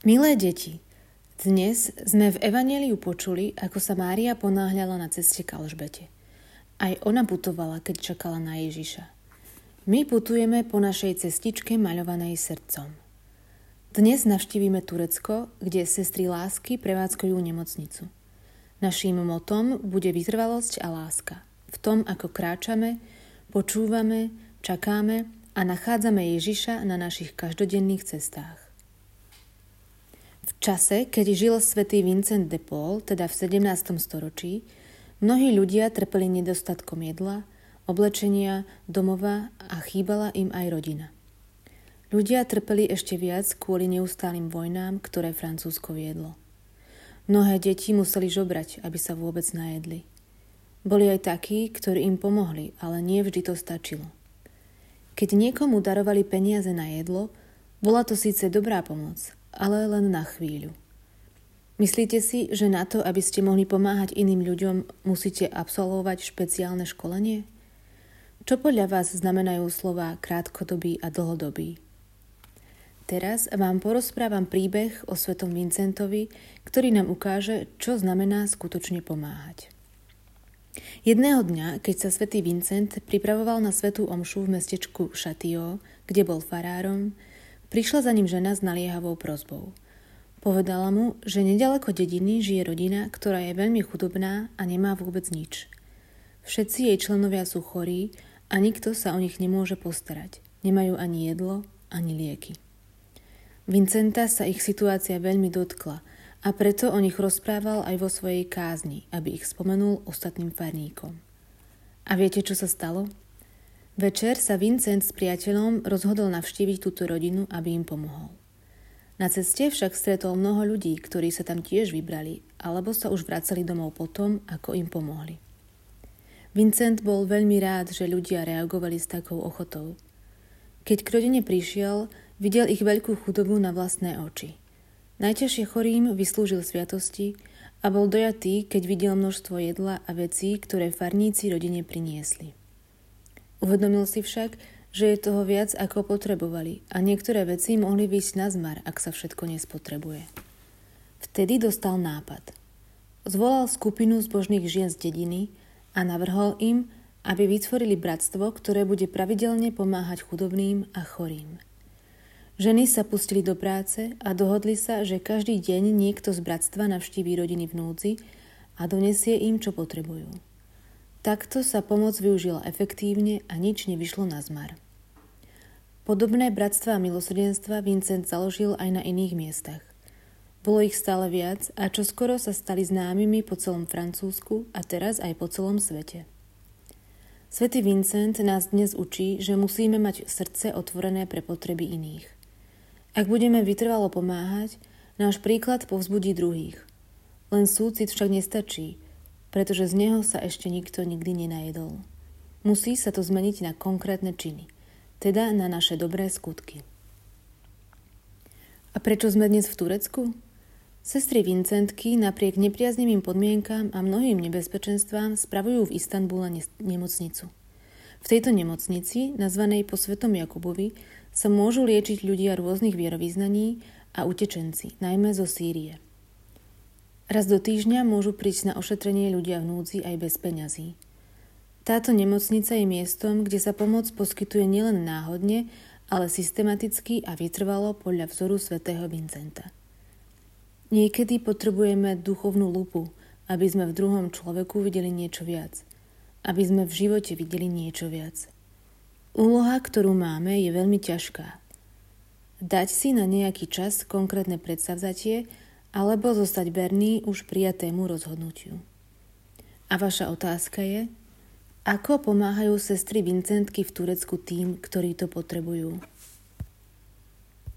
Milé deti, dnes sme v Evanjeliu počuli, ako sa Mária ponáhľala na ceste k Alžbete. Aj ona putovala, keď čakala na Ježiša. My putujeme po našej cestičke maľovanej srdcom. Dnes navštívime Turecko, kde sestry lásky prevádzkujú nemocnicu. Naším motom bude vytrvalosť a láska. V tom, ako kráčame, počúvame, čakáme a nachádzame Ježiša na našich každodenných cestách. V čase, keď žil svätý Vincent de Paul, teda v 17. storočí, mnohí ľudia trpeli nedostatkom jedla, oblečenia, domova a chýbala im aj rodina. Ľudia trpeli ešte viac kvôli neustálym vojnám, ktoré Francúzsko viedlo. Mnohé deti museli žobrať, aby sa vôbec najedli. Boli aj takí, ktorí im pomohli, ale nie vždy to stačilo. Keď niekomu darovali peniaze na jedlo, bola to síce dobrá pomoc, ale len na chvíľu. Myslíte si, že na to, aby ste mohli pomáhať iným ľuďom, musíte absolvovať špeciálne školenie? Čo podľa vás znamenajú slová krátkodobý a dlhodobý? Teraz vám porozprávam príbeh o svätom Vincentovi, ktorý nám ukáže, čo znamená skutočne pomáhať. Jedného dňa, keď sa svätý Vincent pripravoval na svätú omšu v mestečku Châtillon, kde bol farárom, prišla za ním žena s naliehavou prosbou. Povedala mu, že nedaleko dediny žije rodina, ktorá je veľmi chudobná a nemá vôbec nič. Všetci jej členovia sú chorí a nikto sa o nich nemôže postarať. Nemajú ani jedlo, ani lieky. Vincenta sa ich situácia veľmi dotkla a preto o nich rozprával aj vo svojej kázni, aby ich spomenul ostatným farníkom. A viete, čo sa stalo? Večer sa Vincent s priateľom rozhodol navštíviť túto rodinu, aby im pomohol. Na ceste však stretol mnoho ľudí, ktorí sa tam tiež vybrali, alebo sa už vracali domov potom, ako im pomohli. Vincent bol veľmi rád, že ľudia reagovali s takou ochotou. Keď k rodine prišiel, videl ich veľkú chudobu na vlastné oči. Najťažšie chorým vyslúžil sviatosti a bol dojatý, keď videl množstvo jedla a vecí, ktoré farníci rodine priniesli. Uvedomil si však, že je toho viac, ako potrebovali a niektoré veci mohli výjsť na zmar, ak sa všetko nespotrebuje. Vtedy dostal nápad. Zvolal skupinu zbožných žien z dediny a navrhol im, aby vytvorili bratstvo, ktoré bude pravidelne pomáhať chudobným a chorým. Ženy sa pustili do práce a dohodli sa, že každý deň niekto z bratstva navštíví rodiny v núdzi a donesie im, čo potrebujú. Takto sa pomoc využila efektívne a nič nevyšlo na zmar. Podobné bratstva a milosrdenstva Vincent založil aj na iných miestach. Bolo ich stále viac a čoskoro sa stali známymi po celom Francúzsku a teraz aj po celom svete. Svätý Vincent nás dnes učí, že musíme mať srdce otvorené pre potreby iných. Ak budeme vytrvalo pomáhať, náš príklad povzbudí druhých. Len súcit však nestačí, pretože z neho sa ešte nikto nikdy nenajedol. Musí sa to zmeniť na konkrétne činy, teda na naše dobré skutky. A prečo sme dnes v Turecku? Sestry Vincentky napriek nepriaznivým podmienkám a mnohým nebezpečenstvám spravujú v Istanbule nemocnicu. V tejto nemocnici, nazvanej po svätom Jakubovi, sa môžu liečiť ľudia rôznych vierovyznaní a utečenci, najmä zo Sýrie. Raz do týždňa môžu prísť na ošetrenie ľudia v núdzi aj bez peňazí. Táto nemocnica je miestom, kde sa pomoc poskytuje nielen náhodne, ale systematicky a vytrvalo podľa vzoru svätého Vincenta. Niekedy potrebujeme duchovnú lupu, aby sme v druhom človeku videli niečo viac. Aby sme v živote videli niečo viac. Úloha, ktorú máme, je veľmi ťažká. Dať si na nejaký čas konkrétne predsavzatie alebo zostať verný už prijatému rozhodnutiu. A vaša otázka je, ako pomáhajú sestry Vincentky v Turecku tým, ktorí to potrebujú?